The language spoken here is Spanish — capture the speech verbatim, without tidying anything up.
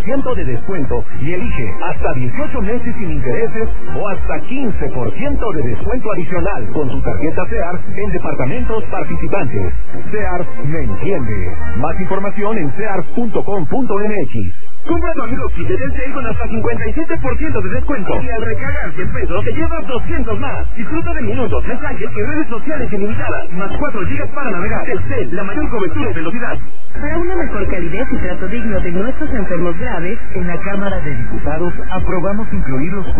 ciento de descuento y elige hasta dieciocho meses sin intereses o hasta quince por ciento de descuento adicional con su tarjeta SEAR en departamentos participantes. SEAR me entiende. Más información en sears punto com punto m x. Compra tu amigo kit de Telcel con hasta cincuenta y siete por ciento de descuento. Y al recargar cien pesos te llevas doscientos más. Disfruta de minutos, mensajes y redes sociales ilimitadas. Más cuatro gigas para navegar. Telcel, la mayor cobertura y velocidad. Para una mejor calidez y trato digno de nuestros enfermos graves, en la Cámara de Diputados aprobamos incluir los